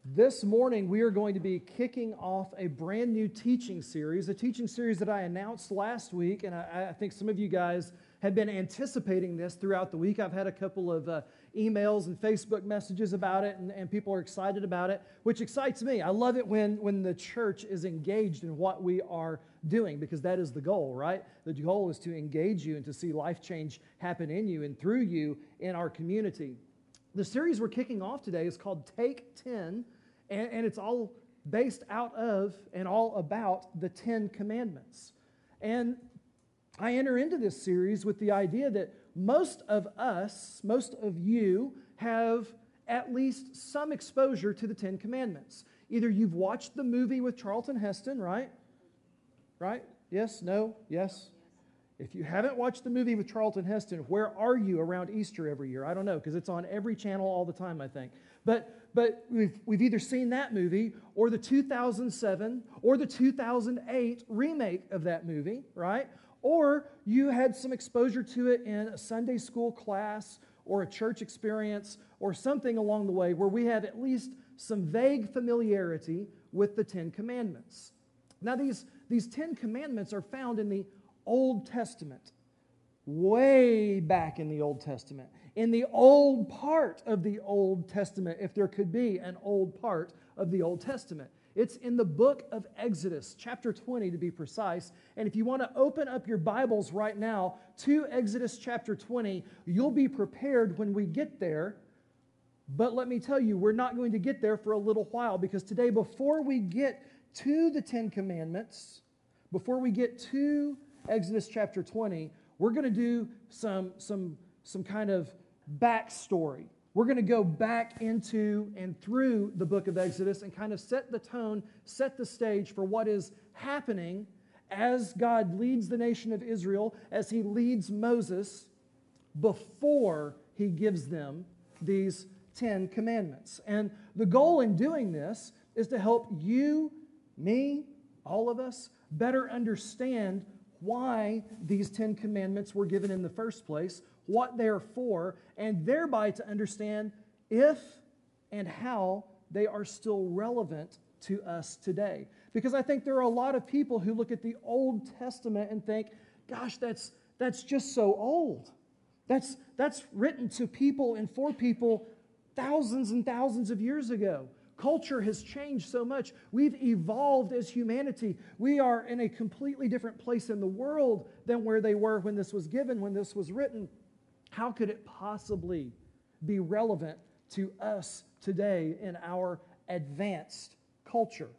This morning, we are going to be kicking off a brand new teaching series, a teaching series that I announced last week, and I think some of you guys have been anticipating this throughout the week. I've had a couple of emails and Facebook messages about it, and people are excited about it, which excites me. I love it when the church is engaged in what we are doing, because that is the goal, right? The goal is to engage you and to see life change happen in you and through you in our community. The series we're kicking off today is called Take 10, and it's all based out of and all about the 10 Commandments. And I enter into this series with the idea that most of us, most of you, have at least some exposure to the 10 Commandments. Either you've watched the movie with Charlton Heston, right? Right? Yes? No? Yes? If you haven't watched the movie with Charlton Heston, where are you around Easter every year? I don't know, because it's on every channel all the time, I think. But we've either seen that movie or the 2007 or the 2008 remake of that movie, right? Or you had some exposure to it in a Sunday school class or a church experience or something along the way where we have at least some vague familiarity with the 10 Commandments. Now, these 10 Commandments are found in the Old Testament, way back in the Old Testament, in the old part of the Old Testament, if there could be an old part of the Old Testament. It's in the book of Exodus, chapter 20 to be precise. And if you want to open up your Bibles right now to Exodus chapter 20, you'll be prepared when we get there. But let me tell you, we're not going to get there for a little while, because today, before we get to the 10 Commandments, before we get to Exodus chapter 20, we're going to do some kind of backstory. We're going to go back into and through the book of Exodus and kind of set the tone, set the stage for what is happening as God leads the nation of Israel, as He leads Moses before He gives them these 10 Commandments. And the goal in doing this is to help you, me, all of us, better understand why these 10 Commandments were given in the first place, what they're for, and thereby to understand if and how they are still relevant to us today. Because I think there are a lot of people who look at the Old Testament and think, gosh, that's just so old. That's written to people and for people thousands and thousands of years ago. Culture has changed so much. We've evolved as humanity. We are in a completely different place in the world than where they were when this was given, when this was written. How could it possibly be relevant to us today in our advanced culture?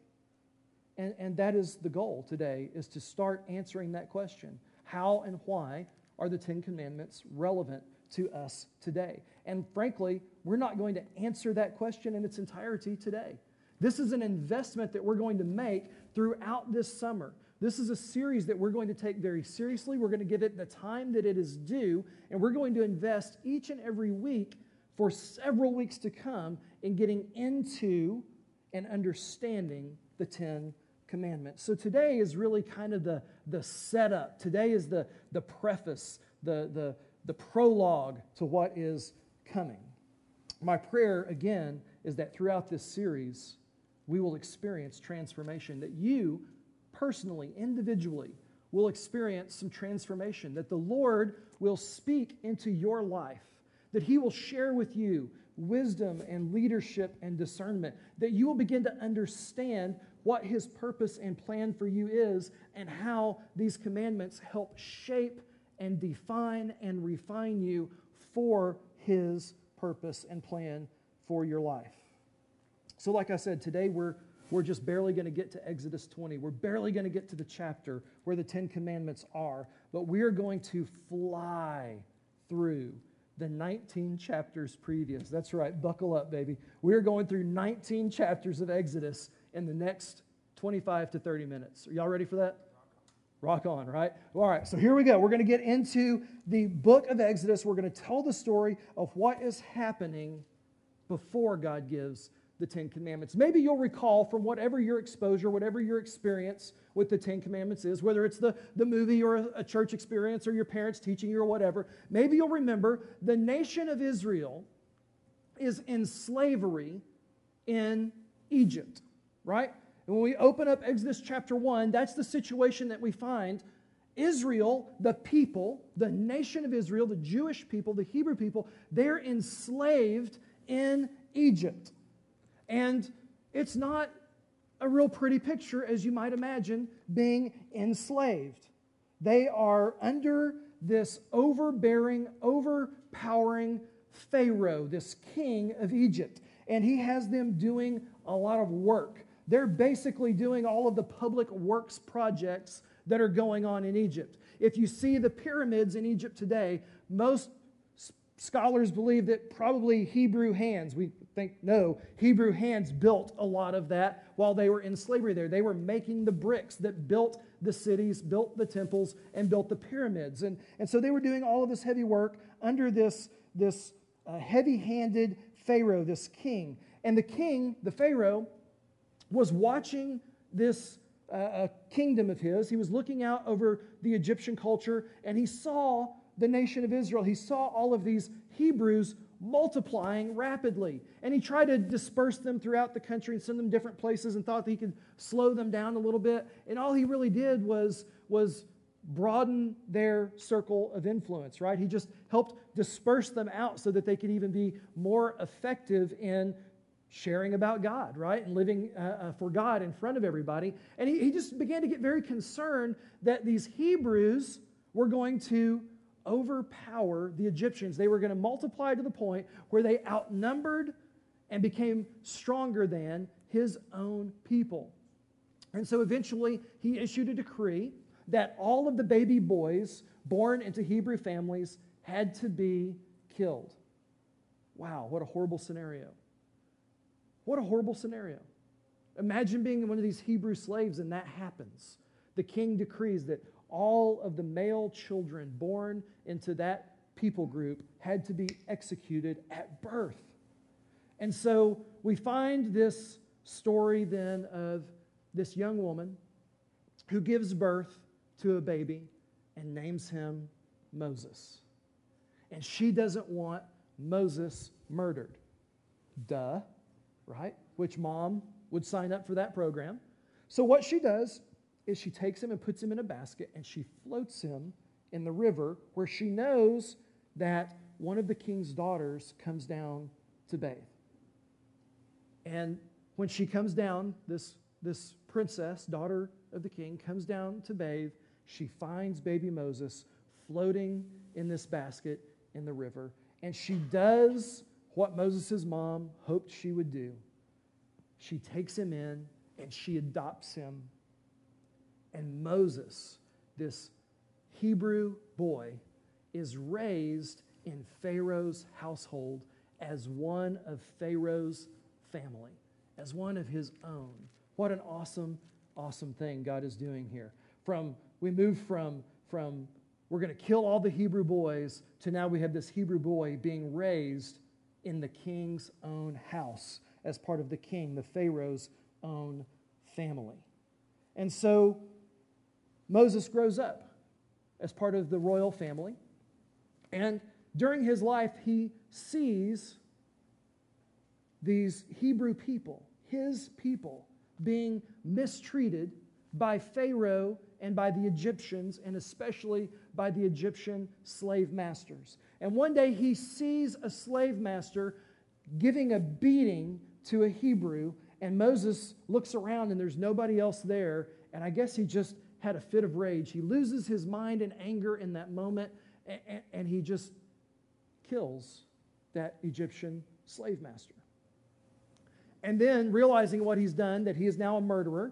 And that is the goal today, is to start answering that question. How and why are the 10 Commandments relevant to us today? And frankly, we're not going to answer that question in its entirety today. This is an investment that we're going to make throughout this summer. This is a series that we're going to take very seriously. We're going to give it the time that it is due, and we're going to invest each and every week for several weeks to come in getting into and understanding the 10 Commandments. So today is really kind of the setup. Today is the preface, the prologue to what is coming. My prayer, again, is that throughout this series, we will experience transformation, that you personally, individually, will experience some transformation, that the Lord will speak into your life, that He will share with you wisdom and leadership and discernment, that you will begin to understand what His purpose and plan for you is, and how these commandments help shape and define and refine you for His purpose and plan for your life. So like I said, today we're just barely going to get to Exodus 20. We're barely going to get to the chapter where the 10 Commandments are, but we're going to fly through the 19 chapters previous. That's right, buckle up, baby. We're going through 19 chapters of Exodus in the next 25 to 30 minutes. Are y'all ready for that? Rock on, right? All right, so here we go. We're going to get into the book of Exodus. We're going to tell the story of what is happening before God gives the 10 Commandments. Maybe you'll recall from whatever your exposure, whatever your experience with the 10 Commandments is, whether it's the movie or a church experience or your parents teaching you or whatever, maybe you'll remember the nation of Israel is in slavery in Egypt, right? And when we open up Exodus chapter 1, that's the situation that we find. Israel, the people, the nation of Israel, the Jewish people, the Hebrew people, they're enslaved in Egypt. And it's not a real pretty picture, as you might imagine, being enslaved. They are under this overbearing, overpowering Pharaoh, this king of Egypt. And he has them doing a lot of work. They're basically doing all of the public works projects that are going on in Egypt. If you see the pyramids in Egypt today, most scholars believe that probably Hebrew hands, we think no, Hebrew hands built a lot of that while they were in slavery there. They were making the bricks that built the cities, built the temples, and built the pyramids. And so they were doing all of this heavy work under this heavy-handed Pharaoh, this king. And the king, the Pharaoh, was watching this kingdom of his. He was looking out over the Egyptian culture, and he saw the nation of Israel. He saw all of these Hebrews multiplying rapidly. And he tried to disperse them throughout the country and send them different places and thought that he could slow them down a little bit. And all he really did was broaden their circle of influence, right? He just helped disperse them out so that they could even be more effective in sharing about God, right? And living for God in front of everybody. And he just began to get very concerned that these Hebrews were going to overpower the Egyptians. They were going to multiply to the point where they outnumbered and became stronger than his own people. And so eventually he issued a decree that all of the baby boys born into Hebrew families had to be killed. Wow, what a horrible scenario. What a horrible scenario. Imagine being one of these Hebrew slaves and that happens. The king decrees that all of the male children born into that people group had to be executed at birth. And so we find this story then of this young woman who gives birth to a baby and names him Moses. And she doesn't want Moses murdered. Duh, right? Which mom would sign up for that program? So what she does is she takes him and puts him in a basket and she floats him in the river where she knows that one of the king's daughters comes down to bathe. And when she comes down, this princess, daughter of the king, comes down to bathe, she finds baby Moses floating in this basket in the river. And she does what Moses' mom hoped she would do. She takes him in and she adopts him. And Moses, this Hebrew boy, is raised in Pharaoh's household as one of Pharaoh's family, as one of his own. What an awesome, awesome thing God is doing here. We move from we're going to kill all the Hebrew boys to now we have this Hebrew boy being raised in the king's own house as part of the king, the Pharaoh's own family. And so Moses grows up as part of the royal family. And during his life, he sees these Hebrew people, his people, being mistreated by Pharaoh and by the Egyptians, and especially by the Egyptian slave masters. And one day he sees a slave master giving a beating to a Hebrew, and Moses looks around and there's nobody else there, and I guess he just had a fit of rage. He loses his mind and anger in that moment, and he just kills that Egyptian slave master. And then, realizing what he's done, that he is now a murderer,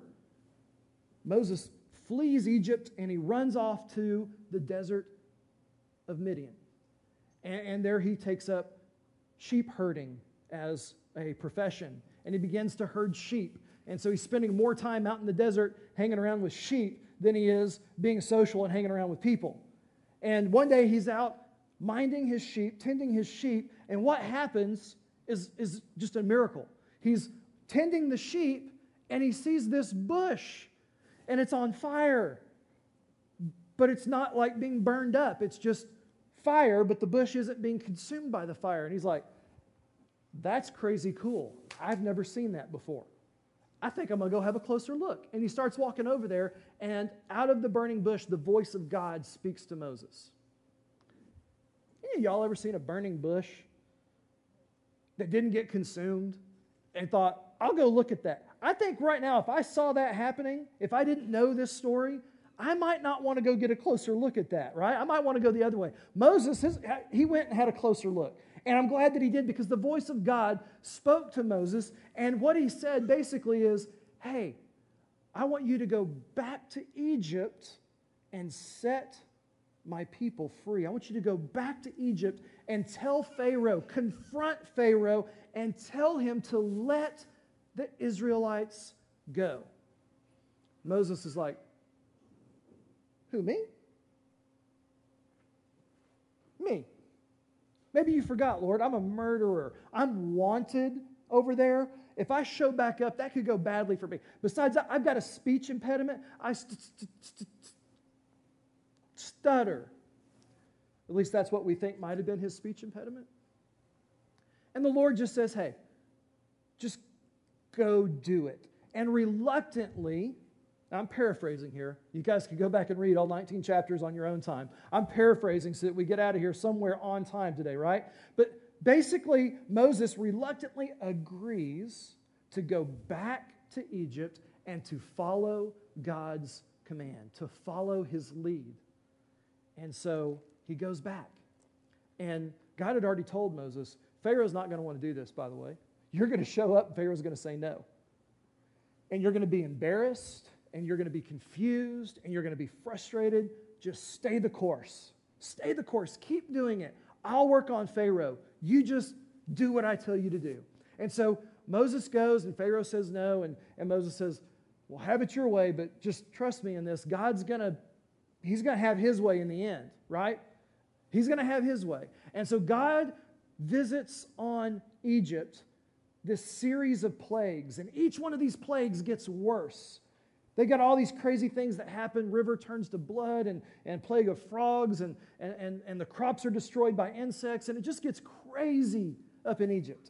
Moses flees Egypt and he runs off to the desert of Midian. And there he takes up sheep herding as a profession, and he begins to herd sheep. And so he's spending more time out in the desert hanging around with sheep than he is being social and hanging around with people. And one day he's out minding his sheep, tending his sheep, and what happens is just a miracle. He's tending the sheep, and he sees this bush, and it's on fire. But it's not like being burned up. It's just fire, but the bush isn't being consumed by the fire. And he's like, that's crazy cool. I've never seen that before. I think I'm going to go have a closer look. And he starts walking over there, and out of the burning bush, the voice of God speaks to Moses. Any of y'all ever seen a burning bush that didn't get consumed and thought, I'll go look at that? I think right now, if I saw that happening, if I didn't know this story, I might not want to go get a closer look at that, right? I might want to go the other way. Moses, he went and had a closer look. And I'm glad that he did, because the voice of God spoke to Moses. And what he said basically is, hey, I want you to go back to Egypt and set my people free. I want you to go back to Egypt and tell Pharaoh, confront Pharaoh, and tell him to let the Israelites go. Moses is like, who, me? Me. Maybe you forgot, Lord, I'm a murderer. I'm wanted over there. If I show back up, that could go badly for me. Besides, I've got a speech impediment. I stutter. At least that's what we think might have been his speech impediment. And the Lord just says, hey, just go do it. And reluctantly, I'm paraphrasing here. You guys can go back and read all 19 chapters on your own time. I'm paraphrasing so that we get out of here somewhere on time today, right? But basically, Moses reluctantly agrees to go back to Egypt and to follow God's command, to follow his lead. And so he goes back. And God had already told Moses, Pharaoh's not going to want to do this, by the way. You're going to show up, and Pharaoh's going to say no. And you're going to be embarrassed, and you're going to be confused, and you're going to be frustrated. Just stay the course. Stay the course. Keep doing it. I'll work on Pharaoh. You just do what I tell you to do. And so Moses goes, and Pharaoh says no, and Moses says, well, have it your way, but just trust me in this. He's going to have his way in the end, right? He's going to have his way. And so God visits on Egypt this series of plagues, and each one of these plagues gets worse. They got all these crazy things that happen. River turns to blood, and plague of frogs, and the crops are destroyed by insects, and it just gets crazy up in Egypt.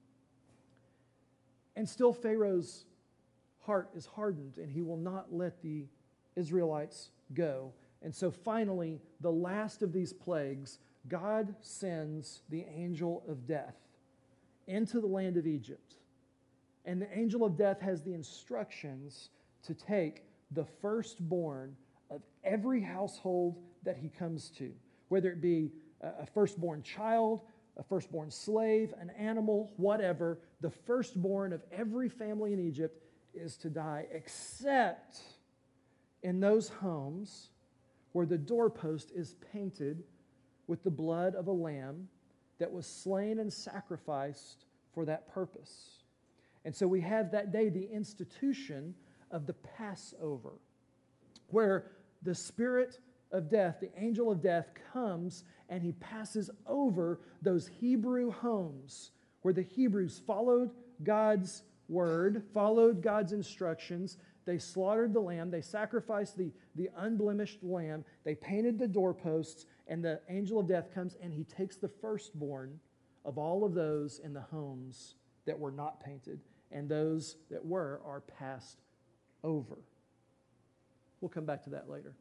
And still Pharaoh's heart is hardened, and he will not let the Israelites go. And so finally, the last of these plagues, God sends the angel of death into the land of Egypt. And the angel of death has the instructions to take the firstborn of every household that he comes to, whether it be a firstborn child, a firstborn slave, an animal, whatever. The firstborn of every family in Egypt is to die, except in those homes where the doorpost is painted with the blood of a lamb that was slain and sacrificed for that purpose. And so we have that day the institution of the Passover, where the spirit of death, the angel of death, comes and he passes over those Hebrew homes where the Hebrews followed God's word, followed God's instructions. They slaughtered the lamb, they sacrificed the unblemished lamb, they painted the doorposts, and the angel of death comes and he takes the firstborn of all of those in the homes that were not painted, and those that were are passed over. We'll come back to that later.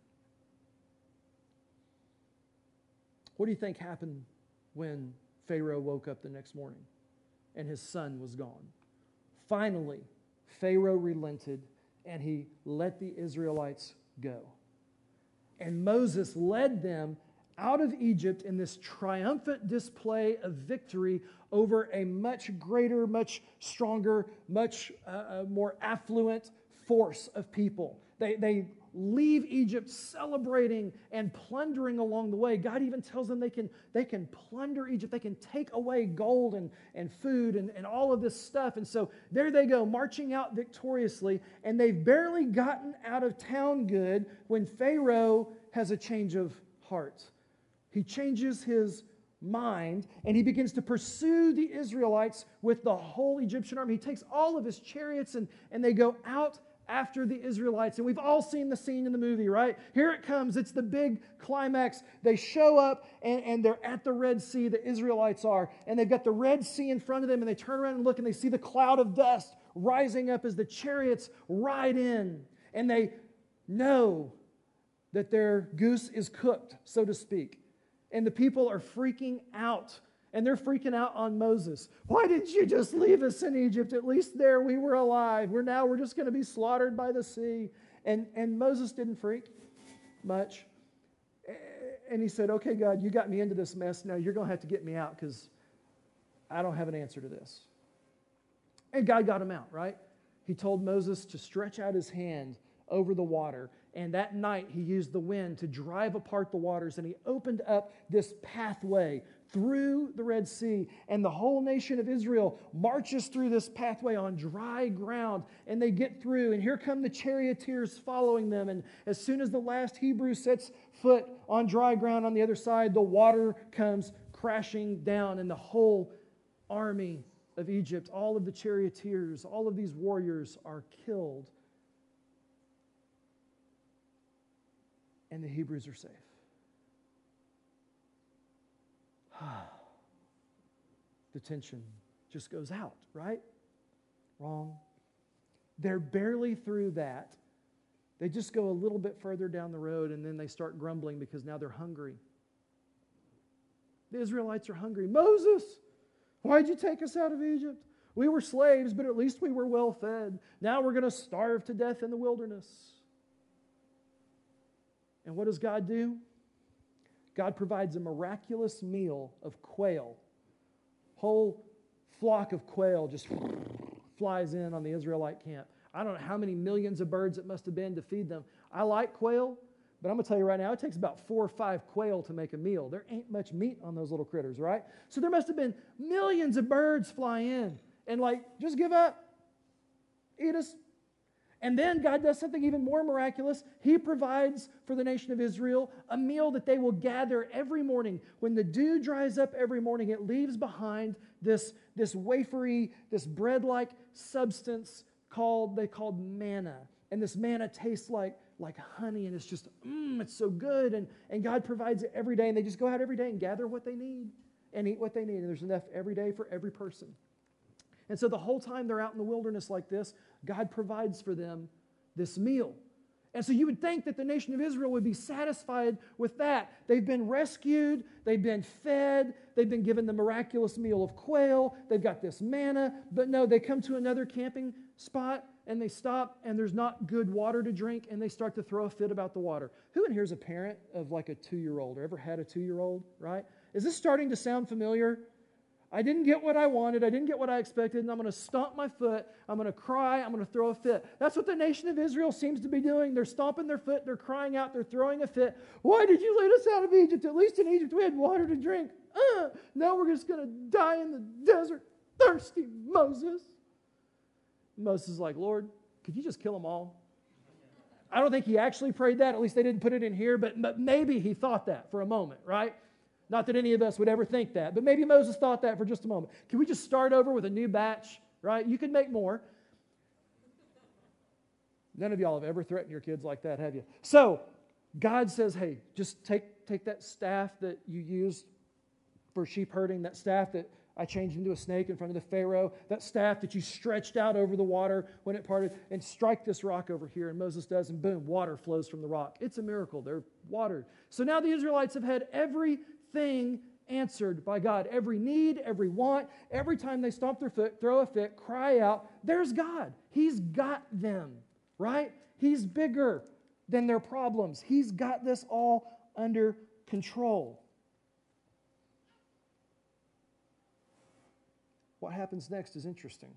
What do you think happened when Pharaoh woke up the next morning and his son was gone? Finally, Pharaoh relented and he let the Israelites go. And Moses led them out of Egypt in this triumphant display of victory over a much greater, much stronger, much more affluent force of people. They leave Egypt celebrating and plundering along the way. God even tells them they can plunder Egypt. They can take away gold and food and all of this stuff. And so there they go, marching out victoriously, and they've barely gotten out of town good when Pharaoh has a change of heart. He changes his mind, and he begins to pursue the Israelites with the whole Egyptian army. He takes all of his chariots, and they go out after the Israelites. And we've all seen the scene in the movie, right? Here it comes. It's the big climax. They show up, and they're at the Red Sea, the Israelites are, and they've got the Red Sea in front of them, and they turn around and look, and they see the cloud of dust rising up as the chariots ride in, and they know that their goose is cooked, so to speak. And the people are freaking out, and they're freaking out on Moses. Why didn't you just leave us in Egypt? At least there we were alive. We're just going to be slaughtered by the sea. And Moses didn't freak much. And he said, okay, God, you got me into this mess. Now you're going to have to get me out because I don't have an answer to this. And God got him out, right? He told Moses to stretch out his hand over the water. And that night he used the wind to drive apart the waters. And he opened up this pathway through the Red Sea. And the whole nation of Israel marches through this pathway on dry ground. And they get through. And here come the charioteers following them. And as soon as the last Hebrew sets foot on dry ground on the other side, the water comes crashing down. And the whole army of Egypt, all of the charioteers, all of these warriors are killed. And the Hebrews are safe. The tension just goes out, right? Wrong. They're barely through that. They just go a little bit further down the road, and then they start grumbling because now they're hungry. The Israelites are hungry. Moses, why'd you take us out of Egypt? We were slaves, but at least we were well fed. Now we're going to starve to death in the wilderness. And what does God do? God provides a miraculous meal of quail. Whole flock of quail just flies in on the Israelite camp. I don't know how many millions of birds it must have been to feed them. I like quail, but I'm going to tell you right now, it takes about 4 or 5 quail to make a meal. There ain't much meat on those little critters, right? So there must have been millions of birds fly in and just give up. Eat us. And then God does something even more miraculous. He provides for the nation of Israel a meal that they will gather every morning. When the dew dries up every morning, it leaves behind this wafery, this bread-like substance they called manna. And this manna tastes like honey, and it's just, it's so good. And God provides it every day, and they just go out every day and gather what they need and eat what they need. And there's enough every day for every person. And so the whole time they're out in the wilderness like this, God provides for them this meal. And so you would think that the nation of Israel would be satisfied with that. They've been rescued, they've been fed, they've been given the miraculous meal of quail, they've got this manna, but no, they come to another camping spot and they stop and there's not good water to drink and they start to throw a fit about the water. Who in here is a parent of like a 2-year-old or ever had a 2-year-old, right? Is this starting to sound familiar? I didn't get what I wanted. I didn't get what I expected, and I'm going to stomp my foot. I'm going to cry. I'm going to throw a fit. That's what the nation of Israel seems to be doing. They're stomping their foot. They're crying out. They're throwing a fit. Why did you lead us out of Egypt? At least in Egypt we had water to drink. Now we're just going to die in the desert, thirsty, Moses. Moses is like, Lord, could you just kill them all? I don't think he actually prayed that. At least they didn't put it in here, but maybe he thought that for a moment, right? Not that any of us would ever think that, but maybe Moses thought that for just a moment. Can we just start over with a new batch, right? You could make more. None of y'all have ever threatened your kids like that, have you? So God says, hey, just take that staff that you used for sheep herding, that staff that I changed into a snake in front of the Pharaoh, that staff that you stretched out over the water when it parted, and strike this rock over here. And Moses does, and boom, water flows from the rock. It's a miracle. They're watered. So now the Israelites have had everything answered by God. Every need, every want, every time they stomp their foot, throw a fit, cry out, there's God. He's got them, right? He's bigger than their problems. He's got this all under control. What happens next is interesting.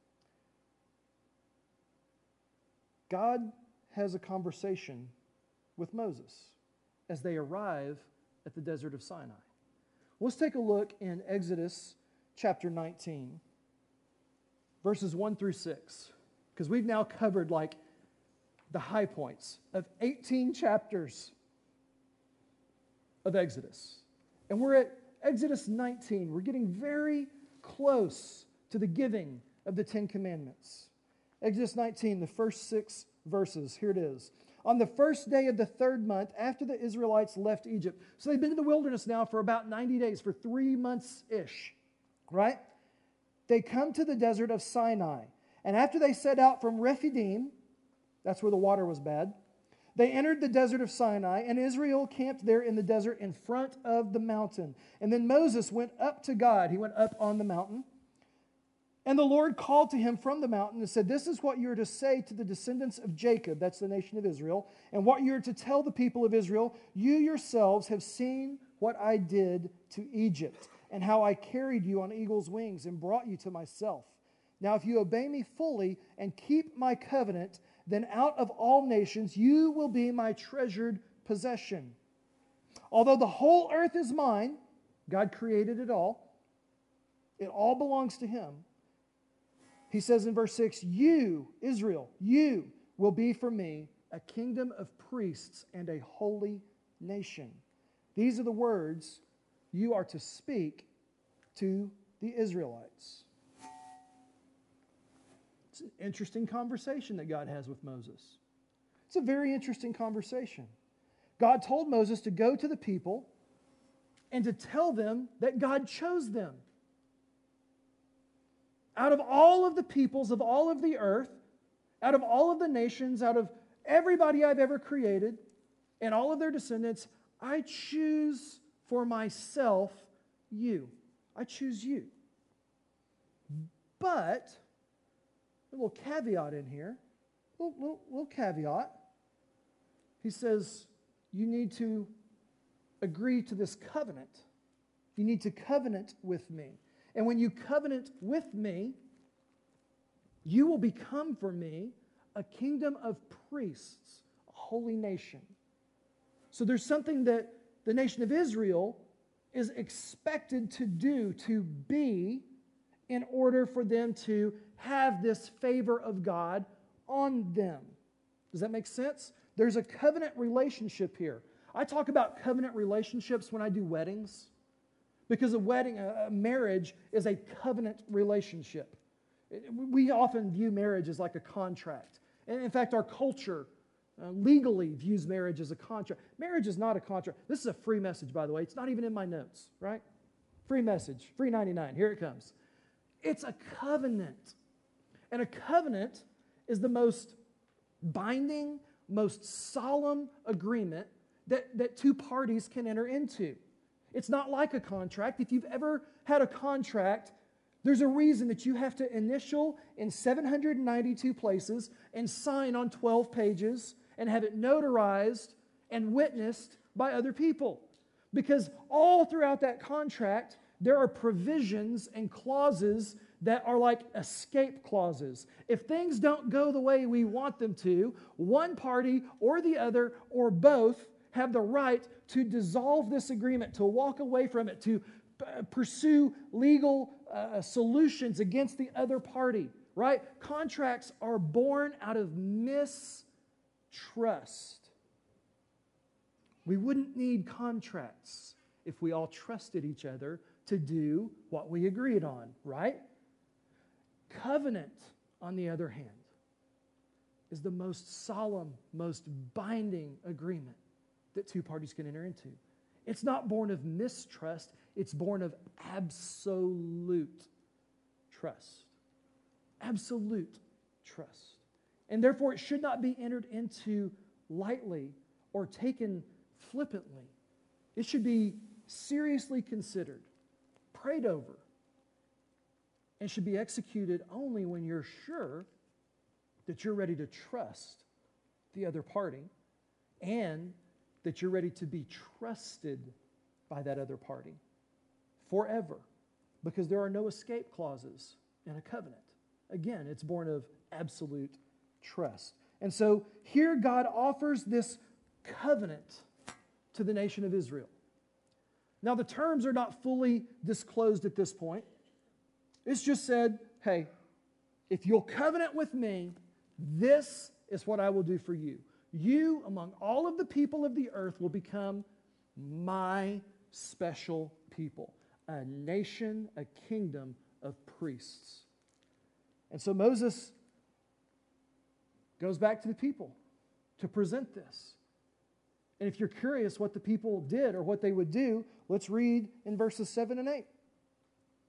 God has a conversation with Moses as they arrive at the desert of Sinai. Let's take a look in Exodus chapter 19, verses 1 through 6, because we've now covered like the high points of 18 chapters of Exodus. And we're at Exodus 19. We're getting very close to the giving of the 10 Commandments. Exodus 19, the first 6 verses. Here it is. On the first day of the 3rd month, after the Israelites left Egypt. So they've been in the wilderness now for about 90 days, for 3 months-ish, right? They come to the desert of Sinai. And after they set out from Rephidim, that's where the water was bad, they entered the desert of Sinai, and Israel camped there in the desert in front of the mountain. And then Moses went up to God. He went up on the mountain. And the Lord called to him from the mountain and said, "This is what you are to say to the descendants of Jacob," that's the nation of Israel, "and what you are to tell the people of Israel. You yourselves have seen what I did to Egypt, and how I carried you on eagle's wings and brought you to myself. Now if you obey me fully and keep my covenant, then out of all nations you will be my treasured possession. Although the whole earth is mine," God created it all belongs to him. He says in verse 6, "You, Israel, you will be for me a kingdom of priests and a holy nation." These are the words you are to speak to the Israelites. It's an interesting conversation that God has with Moses. It's a very interesting conversation. God told Moses to go to the people and to tell them that God chose them. Out of all of the peoples of all of the earth, out of all of the nations, out of everybody I've ever created, and all of their descendants, I choose for myself you. I choose you. But, a little caveat in here, little caveat. He says, you need to agree to this covenant. You need to covenant with me. And when you covenant with me, you will become for me a kingdom of priests, a holy nation. So there's something that the nation of Israel is expected to do, to be, in order for them to have this favor of God on them. Does that make sense? There's a covenant relationship here. I talk about covenant relationships when I do weddings, because a marriage is a covenant relationship. We often view marriage as like a contract. And in fact, our culture legally views marriage as a contract. Marriage is not a contract. This is a free message, by the way. It's not even in my notes, right? Free message, free 99. Here it comes. It's a covenant. And a covenant is the most binding, most solemn agreement that two parties can enter into. It's not like a contract. If you've ever had a contract, there's a reason that you have to initial in 792 places and sign on 12 pages and have it notarized and witnessed by other people. Because all throughout that contract, there are provisions and clauses that are like escape clauses. If things don't go the way we want them to, one party or the other or both have the right to dissolve this agreement, to walk away from it, to pursue legal solutions against the other party, right? Contracts are born out of mistrust. We wouldn't need contracts if we all trusted each other to do what we agreed on, right? Covenant, on the other hand, is the most solemn, most binding agreement that two parties can enter into. It's not born of mistrust, it's born of absolute trust. Absolute trust. And therefore, it should not be entered into lightly or taken flippantly. It should be seriously considered, prayed over, and should be executed only when you're sure that you're ready to trust the other party and that you're ready to be trusted by that other party forever, because there are no escape clauses in a covenant. Again, it's born of absolute trust. And so here God offers this covenant to the nation of Israel. Now, the terms are not fully disclosed at this point. It's just said, hey, if you'll covenant with me, this is what I will do for you. You, among all of the people of the earth, will become my special people, a nation, a kingdom of priests. And so Moses goes back to the people to present this. And if you're curious what the people did or what they would do, let's read in verses 7 and 8.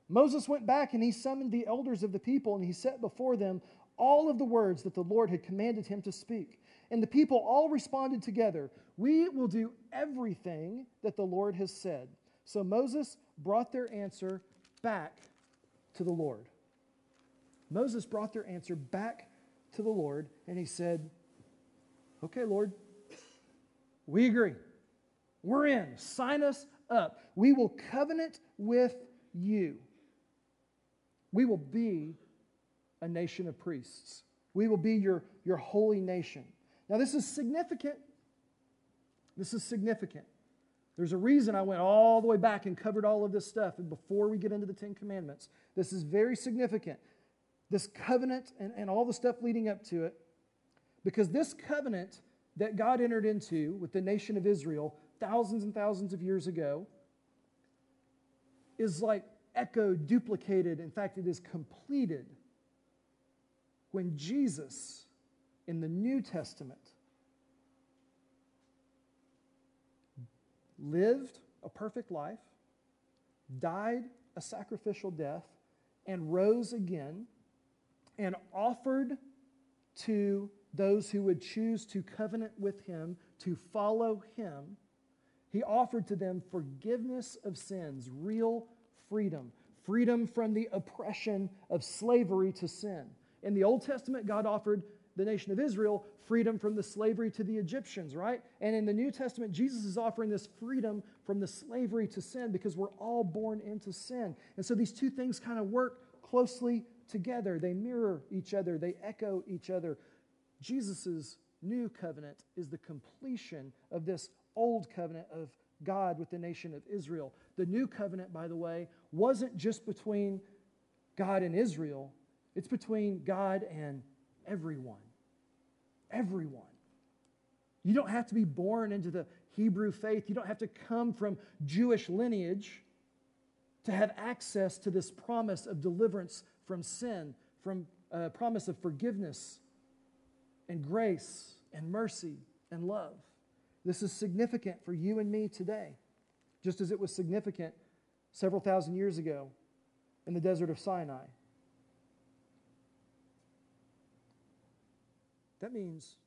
Moses went back and he summoned the elders of the people, and he set before them all of the words that the Lord had commanded him to speak. And the people all responded together, "We will do everything that the Lord has said." So Moses brought their answer back to the Lord. Moses brought their answer back to the Lord, and he said, "Okay, Lord, we agree. We're in. Sign us up. We will covenant with you. We will be a nation of priests. We will be your holy nation." Now, this is significant. This is significant. There's a reason I went all the way back and covered all of this stuff before we get into the Ten Commandments. This is very significant. This covenant and all the stuff leading up to it. Because this covenant that God entered into with the nation of Israel thousands and thousands of years ago is like echoed, duplicated. In fact, it is completed when Jesus in the New Testament lived a perfect life, died a sacrificial death, and rose again, and offered to those who would choose to covenant with him, to follow him. He offered to them forgiveness of sins, real freedom, freedom from the oppression of slavery to sin. In the Old Testament, God offered the nation of Israel freedom from the slavery to the Egyptians, right? And in the New Testament, Jesus is offering this freedom from the slavery to sin because we're all born into sin. And so these two things kind of work closely together. They mirror each other. They echo each other. Jesus' new covenant is the completion of this old covenant of God with the nation of Israel. The new covenant, by the way, wasn't just between God and Israel. It's between God and everyone. Everyone. You don't have to be born into the Hebrew faith. You don't have to come from Jewish lineage to have access to this promise of deliverance from sin, from a promise of forgiveness and grace and mercy and love. This is significant for you and me today, just as it was significant several thousand years ago in the desert of Sinai. That means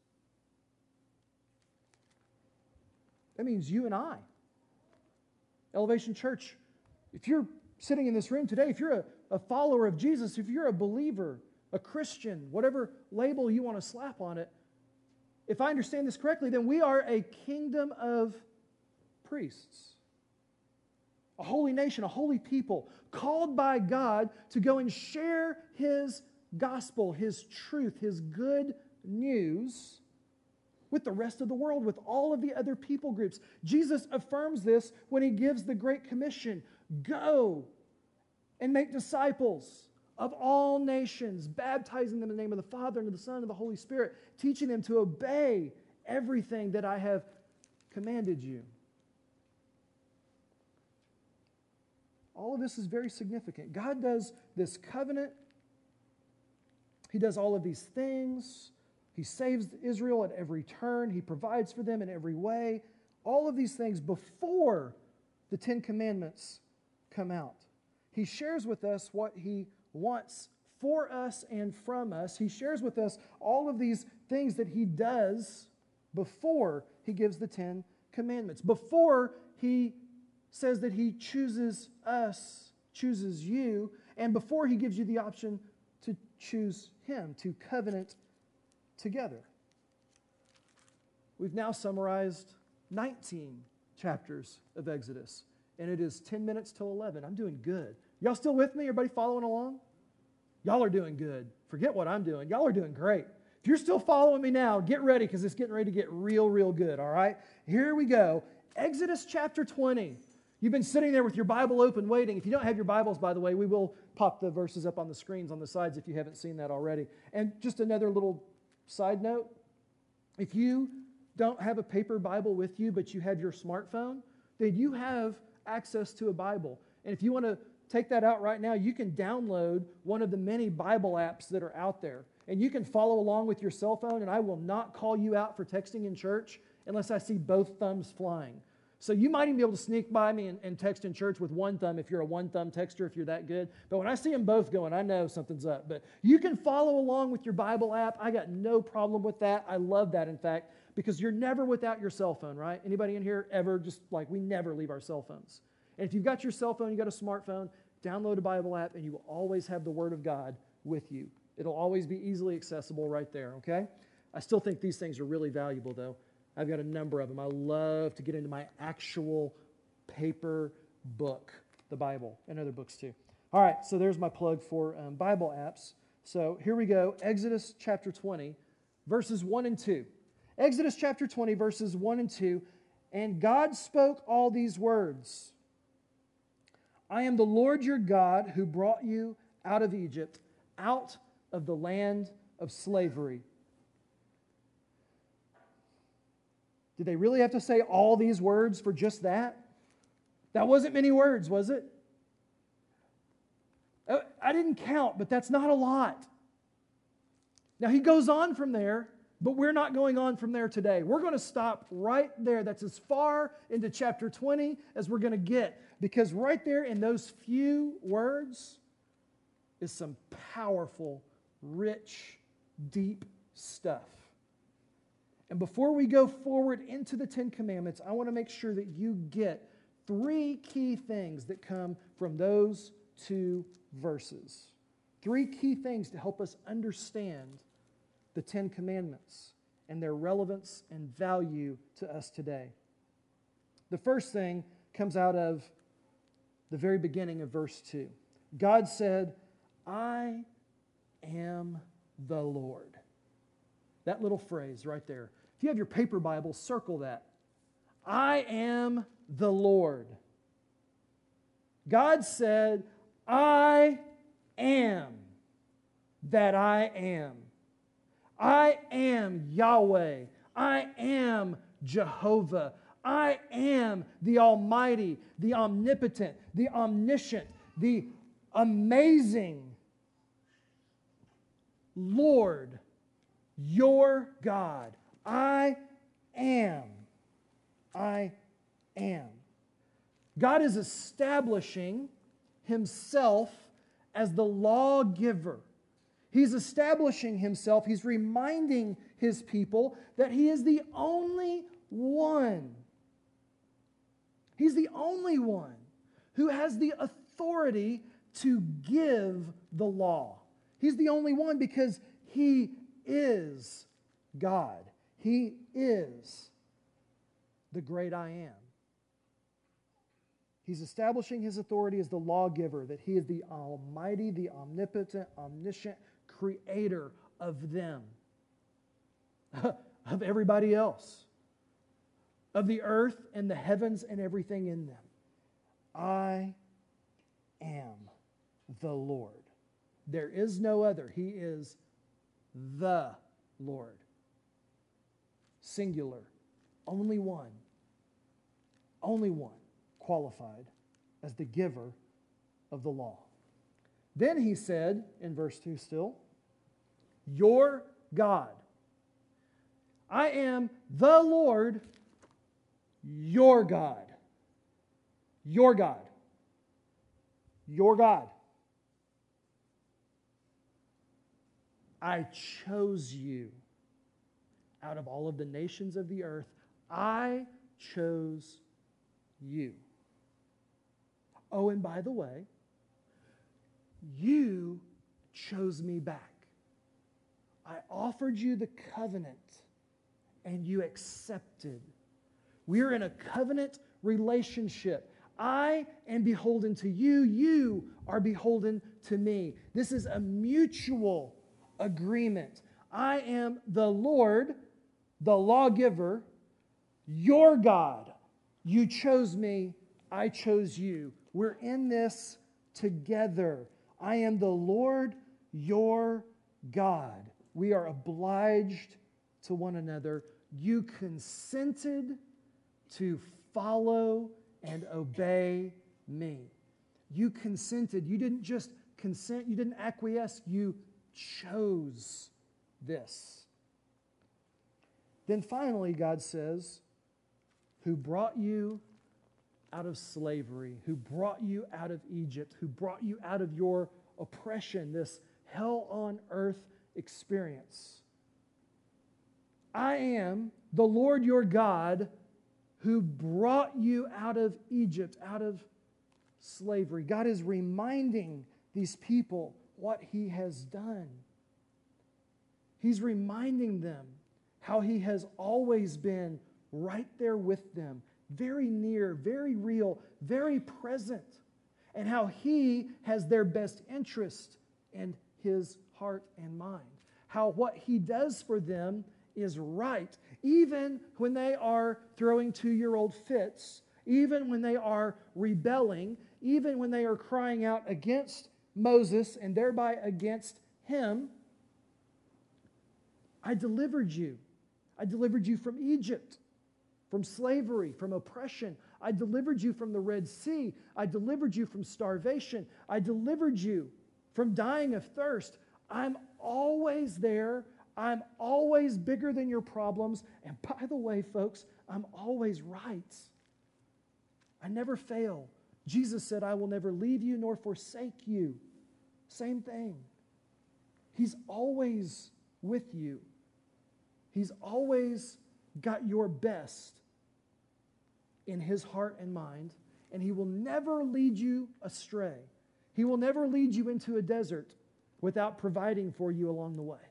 you and I, Elevation Church, if you're sitting in this room today, if you're a follower of Jesus, if you're a believer, a Christian, whatever label you want to slap on it, if I understand this correctly, then we are a kingdom of priests, a holy nation, a holy people, called by God to go and share His gospel, His truth, His good news with the rest of the world, with all of the other people groups. Jesus affirms this when He gives the Great Commission. Go and make disciples of all nations, baptizing them in the name of the Father and of the Son and of the Holy Spirit, teaching them to obey everything that I have commanded you. All of this is very significant. God does this covenant. He does all of these things. He saves Israel at every turn. He provides for them in every way. All of these things before the Ten Commandments come out. He shares with us what He wants for us and from us. He shares with us all of these things that He does before He gives the Ten Commandments. Before He says that He chooses us, chooses you, and before He gives you the option to choose Him, to covenant together. We've now summarized 19 chapters of Exodus, and it is 10 minutes till 11. I'm doing good. Y'all still with me? Everybody following along? Y'all are doing good. Forget what I'm doing. Y'all are doing great. If you're still following me now, get ready because it's getting ready to get real, real good, all right? Here we go. Exodus chapter 20. You've been sitting there with your Bible open waiting. If you don't have your Bibles, by the way, we will pop the verses up on the screens on the sides if you haven't seen that already. And just another little side note, if you don't have a paper Bible with you, but you have your smartphone, then you have access to a Bible. And if you want to take that out right now, you can download one of the many Bible apps that are out there. And you can follow along with your cell phone, and I will not call you out for texting in church unless I see both thumbs flying. So you might even be able to sneak by me and text in church with one thumb if you're a one-thumb texter, if you're that good. But when I see them both going, I know something's up. But you can follow along with your Bible app. I got no problem with that. I love that, in fact, because you're never without your cell phone, right? Anybody in here ever? Just like we never leave our cell phones. And if you've got your cell phone, you've got a smartphone, download a Bible app, and you will always have the Word of God with you. It'll always be easily accessible right there, okay? I still think these things are really valuable, though. I've got a number of them. I love to get into my actual paper book, the Bible, and other books too. All right, so there's my plug for Bible apps. So here we go, Exodus chapter 20, verses 1 and 2. Exodus chapter 20, verses 1 and 2. And God spoke all these words. I am the Lord your God who brought you out of Egypt, out of the land of slavery. Did they really have to say all these words for just that? That wasn't many words, was it? I didn't count, but that's not a lot. Now, he goes on from there, but we're not going on from there today. We're going to stop right there. That's as far into chapter 20 as we're going to get, because right there in those few words is some powerful, rich, deep stuff. And before we go forward into the Ten Commandments, I want to make sure that you get 3 key things that come from those 2 verses. 3 key things to help us understand the Ten Commandments and their relevance and value to us today. The first thing comes out of the very beginning of verse 2. God said, I am the Lord. That little phrase right there. If you have your paper Bible, circle that. I am the Lord. God said, I am that I am. I am Yahweh. I am Jehovah. I am the Almighty, the Omnipotent, the Omniscient, the amazing Lord, your God. I am. I am. God is establishing himself as the lawgiver. He's establishing himself. He's reminding his people that he is the only one. He's the only one who has the authority to give the law. He's the only one because he is God. He is the great I am. He's establishing his authority as the lawgiver, that he is the almighty, the omnipotent, omniscient creator of them, of everybody else, of the earth and the heavens and everything in them. I am the Lord. There is no other. He is the Lord. Singular. Only one qualified as the giver of the law. Then he said, in verse 2 still, your God. I am the Lord, your God. Your God. Your God. I chose you out of all of the nations of the earth. I chose you. Oh, and by the way, you chose me back. I offered you the covenant, and you accepted. We're in a covenant relationship. I am beholden to you. You are beholden to me. This is a mutual agreement. I am the Lord, the lawgiver, your God. You chose me. I chose you. We're in this together. I am the Lord, your God. We are obliged to one another. You consented to follow and obey me. You consented. You didn't just consent. You didn't acquiesce. You chose this. Then finally, God says, who brought you out of slavery, who brought you out of Egypt, who brought you out of your oppression, this hell on earth experience. I am the Lord your God who brought you out of Egypt, out of slavery. God is reminding these people what He has done. He's reminding them how He has always been right there with them, very near, very real, very present, and how He has their best interest in His heart and mind. How what He does for them is right, even when they are throwing 2-year-old fits, even when they are rebelling, even when they are crying out against Moses and thereby against Him. I delivered you. I delivered you from Egypt, from slavery, from oppression. I delivered you from the Red Sea. I delivered you from starvation. I delivered you from dying of thirst. I'm always there. I'm always bigger than your problems. And by the way, folks, I'm always right. I never fail. Jesus said, I will never leave you nor forsake you. Same thing. He's always with you. He's always got your best in His heart and mind, and He will never lead you astray. He will never lead you into a desert without providing for you along the way.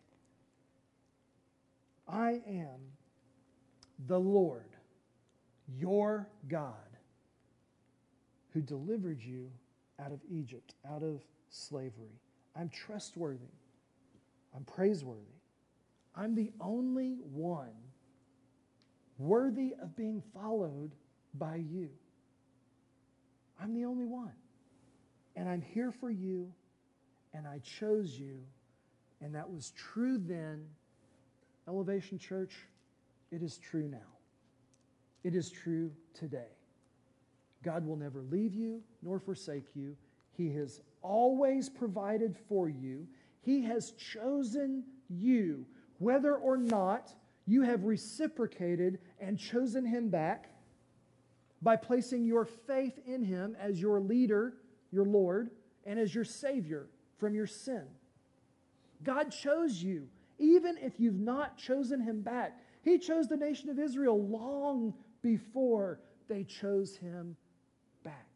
I am the Lord, your God, who delivered you out of Egypt, out of slavery. I'm trustworthy. I'm praiseworthy. I'm the only one worthy of being followed by you. I'm the only one. And I'm here for you, and I chose you, and that was true then. Elevation Church, it is true now. It is true today. God will never leave you nor forsake you. He has always provided for you. He has chosen you, whether or not you have reciprocated and chosen Him back by placing your faith in Him as your leader, your Lord, and as your Savior from your sin. God chose you, even if you've not chosen Him back. He chose the nation of Israel long before they chose Him back.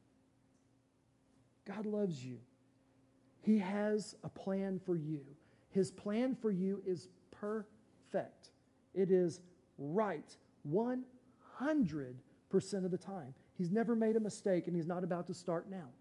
God loves you. He has a plan for you. His plan for you is perfect. It is right 100% of the time. He's never made a mistake, and He's not about to start now.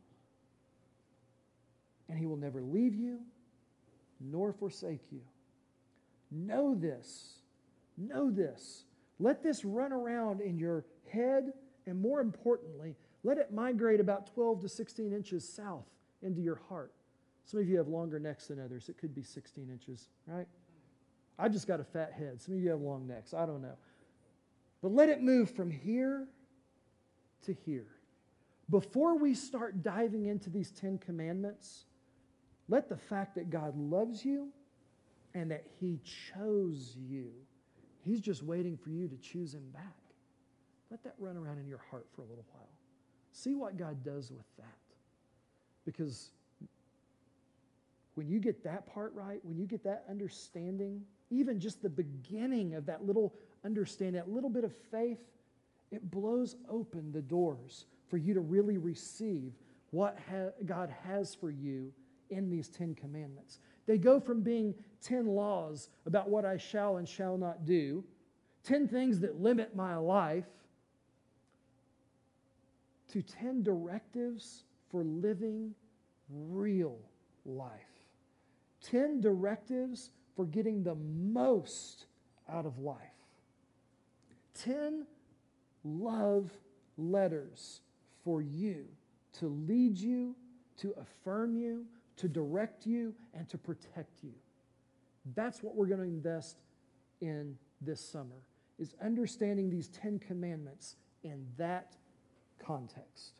And He will never leave you nor forsake you. Know this. Know this. Let this run around in your head, and more importantly, let it migrate about 12 to 16 inches south into your heart. Some of you have longer necks than others. It could be 16 inches, right? I just got a fat head. Some of you have long necks. I don't know. But let it move from here to here. Before we start diving into these 10 commandments, let the fact that God loves you and that He chose you, He's just waiting for you to choose Him back. Let that run around in your heart for a little while. See what God does with that. Because when you get that part right, when you get that understanding, even just the beginning of that little understanding, that little bit of faith, it blows open the doors for you to really receive what God has for you in these 10 commandments. They go from being 10 laws about what I shall and shall not do, 10 things that limit my life, to 10 directives for living real life. 10 directives for getting the most out of life. 10 love letters for you to lead you, to affirm you, to direct you, and to protect you. That's what we're going to invest in this summer, is understanding these 10 commandments in that context.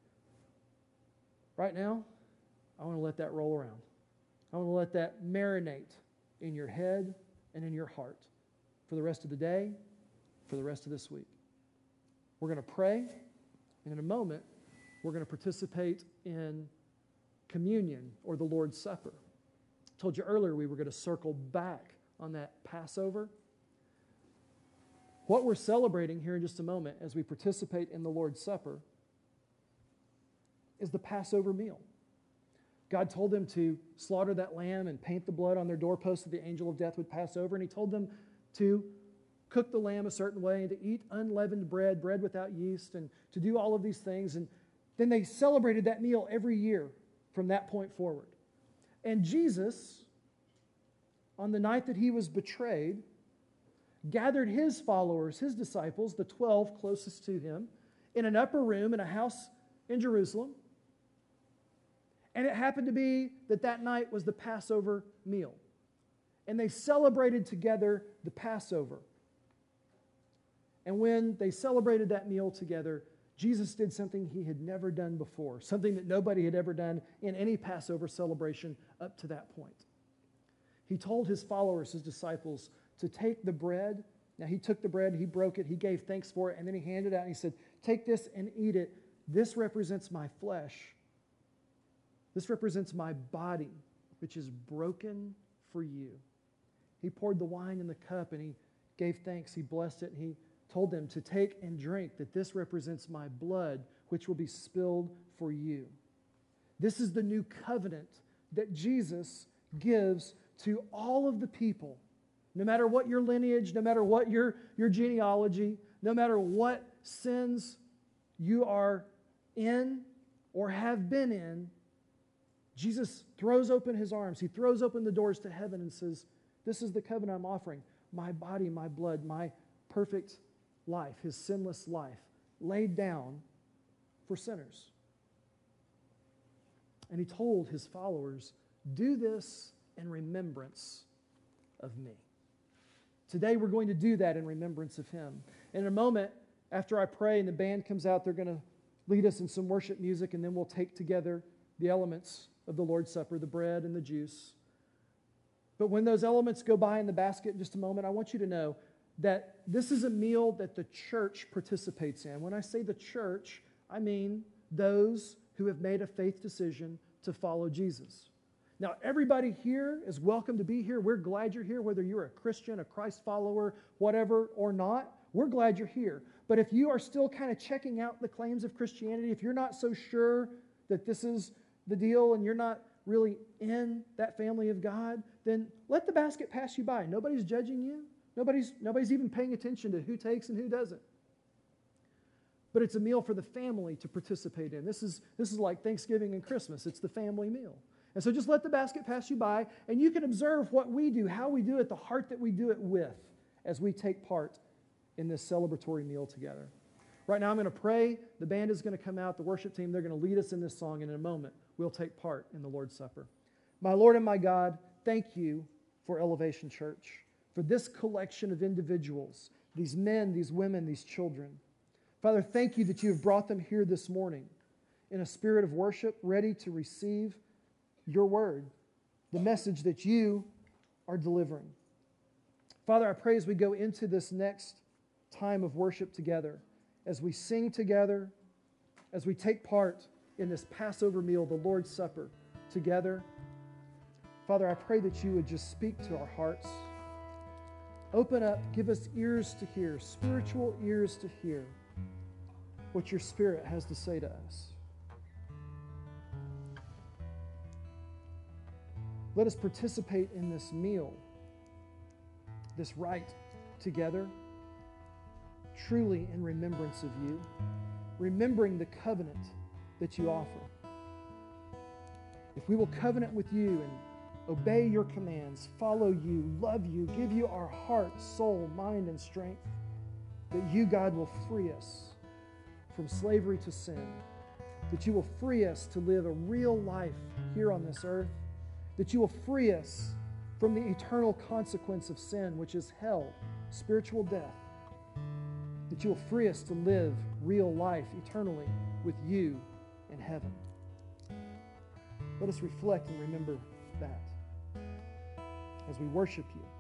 Right now, I want to let that roll around. I want to let that marinate in your head and in your heart for the rest of the day, for the rest of this week. We're going to pray, and in a moment, we're going to participate in communion or the Lord's Supper. I told you earlier we were going to circle back on that Passover. What we're celebrating here in just a moment as we participate in the Lord's Supper is the Passover meal. God told them to slaughter that lamb and paint the blood on their doorposts so the angel of death would pass over, and he told them to cook the lamb a certain way and to eat unleavened bread, bread without yeast, and to do all of these things. And then they celebrated that meal every year from that point forward. And Jesus, on the night that he was betrayed, gathered his followers, his disciples, the 12 closest to him, in an upper room in a house in Jerusalem. And it happened to be that that night was the Passover meal. And they celebrated together the Passover. And when they celebrated that meal together, Jesus did something he had never done before, something that nobody had ever done in any Passover celebration up to that point. He told his followers, his disciples, to take the bread. Now he took the bread, he broke it, he gave thanks for it, and then he handed it out and he said, "Take this and eat it. This represents my flesh. This represents my body, which is broken for you." He poured the wine in the cup and he gave thanks. He blessed it and he told them to take and drink, that this represents my blood, which will be spilled for you. This is the new covenant that Jesus gives to all of the people. No matter what your lineage, no matter what your genealogy, no matter what sins you are in or have been in, Jesus throws open his arms. He throws open the doors to heaven and says, "This is the covenant I'm offering. My body, my blood, my perfect life, his sinless life, laid down for sinners." And he told his followers, "Do this in remembrance of me." Today we're going to do that in remembrance of him. In a moment, after I pray and the band comes out, they're going to lead us in some worship music, and then we'll take together the elements of the Lord's Supper, the bread and the juice. But when those elements go by in the basket in just a moment, I want you to know that this is a meal that the church participates in. When I say the church, I mean those who have made a faith decision to follow Jesus. Now, everybody here is welcome to be here. We're glad you're here, whether you're a Christian, a Christ follower, whatever, or not. We're glad you're here. But if you are still kind of checking out the claims of Christianity, if you're not so sure that this is the deal and you're not really in that family of God, then let the basket pass you by. Nobody's judging you. Nobody's even paying attention to who takes and who doesn't. But it's a meal for the family to participate in. This is like Thanksgiving and Christmas. It's the family meal. And so just let the basket pass you by, and you can observe what we do, how we do it, the heart that we do it with as we take part in this celebratory meal together. Right now I'm going to pray. The band is going to come out, the worship team, they're going to lead us in this song, and in a moment we'll take part in the Lord's Supper. My Lord and my God, thank you for Elevation Church, for this collection of individuals, these men, these women, these children. Father, thank you that you have brought them here this morning in a spirit of worship, ready to receive your word, the message that you are delivering. Father, I pray as we go into this next time of worship together, as we sing together, as we take part in this Passover meal, the Lord's Supper together, Father, I pray that you would just speak to our hearts. Open up, give us ears to hear, spiritual ears to hear what your Spirit has to say to us. Let us participate in this meal, this rite together, truly in remembrance of you, remembering the covenant that you offer. If we will covenant with you and obey your commands, follow you, love you, give you our heart, soul, mind, and strength, that you, God, will free us from slavery to sin, that you will free us to live a real life here on this earth, that you will free us from the eternal consequence of sin, which is hell, spiritual death, that you will free us to live real life eternally with you in heaven. Let us reflect and remember that as we worship you.